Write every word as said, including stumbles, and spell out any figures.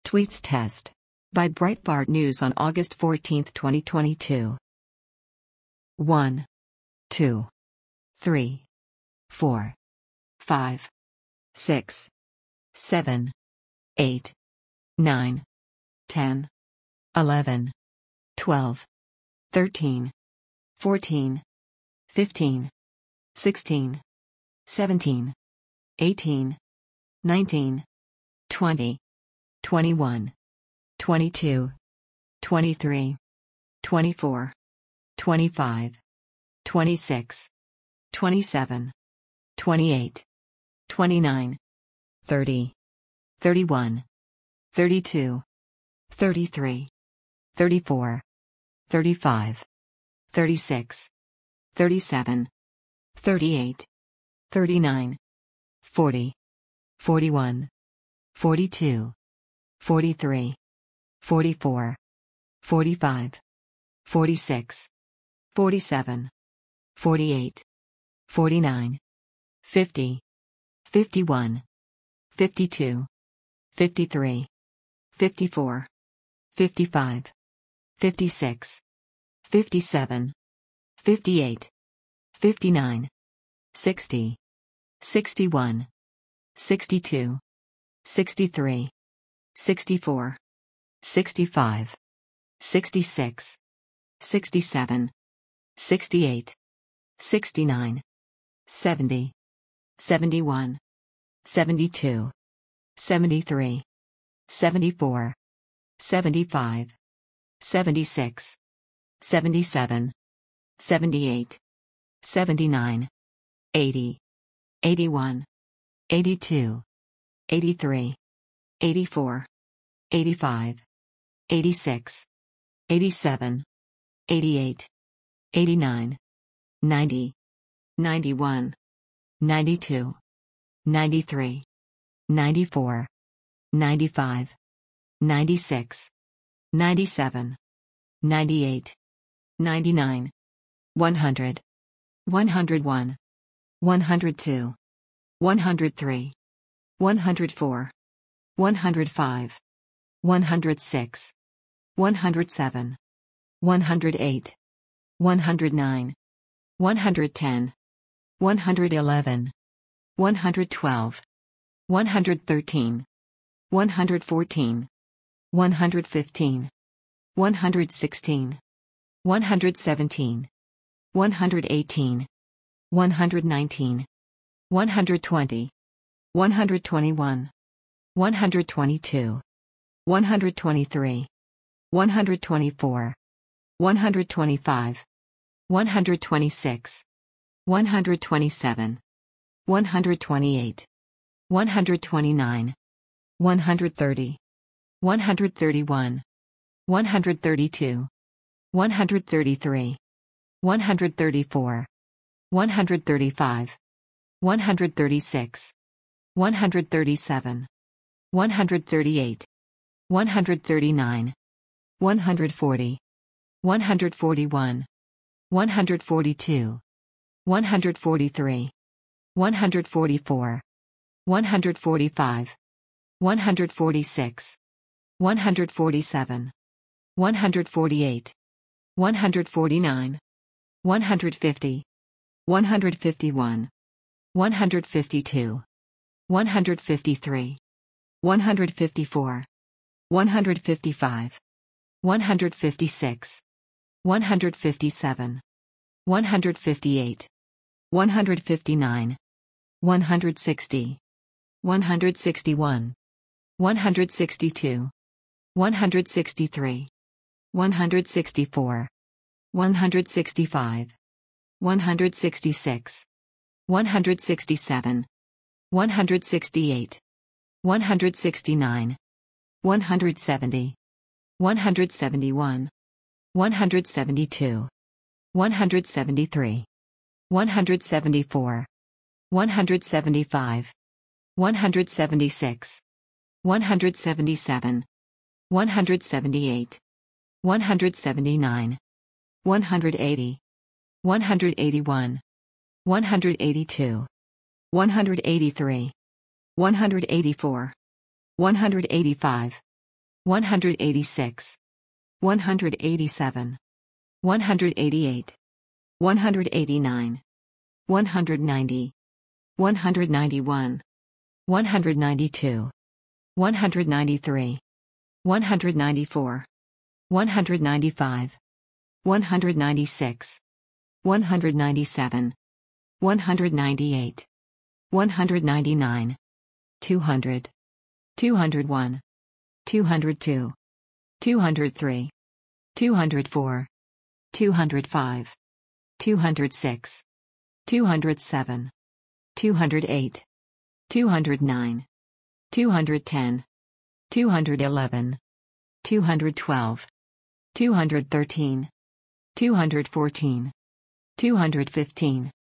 Tweets test. By Breitbart News on August fourteenth, twenty twenty-two. one, two, three, four, five, six, seven, eight, nine, ten, eleven, twelve, thirteen, fourteen, fifteen, sixteen, seventeen, eighteen, nineteen, twenty, twenty-one, twenty-two, twenty-three, twenty-four, twenty-five, twenty-six, twenty-seven, twenty-eight, twenty-nine, thirty, thirty-one, thirty-two, thirty-three, thirty-four, thirty-five, thirty-six, thirty-seven, thirty-eight, thirty-nine, forty, forty-one, forty-two, forty-three, forty-four, forty-five, forty-six, forty-seven, forty-eight, forty-nine, fifty, fifty-one, fifty-two, fifty-three, fifty-four, fifty-five, fifty-six, fifty-seven, fifty-eight, fifty-nine, sixty, sixty-one, sixty-two, sixty-three, sixty-four, sixty-five, sixty-six, sixty-seven, sixty-eight, sixty-nine, seventy, seventy-one, seventy-two, seventy-three, seventy-four, seventy-five, seventy-six, seventy-seven, seventy-eight, seventy-nine, eighty, eighty-one, eighty-two, eighty-three, eighty-four, eighty-five, eighty-six, eighty-seven, eighty-eight, eighty-nine, ninety, ninety-one, ninety-two, ninety-three, ninety-four, ninety-five, ninety-six, ninety-seven, ninety-eight, ninety-nine, one hundred, one hundred one, one hundred two, one hundred three, one hundred four, one hundred five, one hundred six, one hundred seven, one hundred eight, one hundred nine, one hundred ten, one hundred eleven, one hundred twelve, one hundred thirteen, one hundred fourteen, one hundred fifteen, one hundred sixteen, one hundred seventeen, one hundred eighteen, one hundred nineteen, one hundred twenty, one hundred twenty-one, one hundred twenty-two, one hundred twenty-three, one hundred twenty-four, one hundred twenty-five, one hundred twenty-six, one hundred twenty-seven, one hundred twenty-eight, one hundred twenty-nine, one hundred thirty, one hundred thirty-one, one hundred thirty-two, one hundred thirty-three, one hundred thirty-four, one hundred thirty-five, one hundred thirty-six, one hundred thirty-seven, one hundred thirty-eight, one hundred thirty-nine, one hundred forty, one hundred forty-one, one hundred forty-two, one hundred forty-three, one hundred forty-four, one hundred forty-five, one hundred forty-six, one hundred forty-seven, one hundred forty-eight, one hundred forty-nine, one hundred fifty, one hundred fifty-one, one hundred fifty-two, one hundred fifty-three, one hundred fifty-four, one hundred fifty-five, one hundred fifty-six, one hundred fifty-seven, one hundred fifty-eight, one hundred fifty-nine, one hundred sixty, one hundred sixty-one, one hundred sixty-two, one hundred sixty-three, one hundred sixty-four, one hundred sixty-five, one hundred sixty-six, one hundred sixty-seven, one hundred sixty-eight, one hundred sixty-nine, one hundred seventy, one hundred seventy-one, one hundred seventy-two, one hundred seventy-three, one hundred seventy-four, one hundred seventy-five, one hundred seventy-six, one hundred seventy-seven, one hundred seventy-eight, one hundred seventy-nine, one hundred eighty, one hundred eighty-one, one hundred eighty-two, one hundred eighty-three, one hundred eighty-four, one hundred eighty-five, one hundred eighty-six, one hundred eighty-seven, one hundred eighty-eight, one hundred eighty-nine, one hundred ninety, one hundred ninety-one, one hundred ninety-two, one hundred ninety-three, one hundred ninety-four, one hundred ninety-five, one hundred ninety-six, one hundred ninety-seven, one hundred ninety-eight, one hundred ninety-nine, two hundred, two hundred one, two hundred two, two hundred three, two hundred four, two hundred five, two hundred six, two hundred seven, two hundred eight, two hundred nine, two hundred ten, two hundred eleven, two hundred twelve, two hundred thirteen, two hundred fourteen, two hundred fifteen,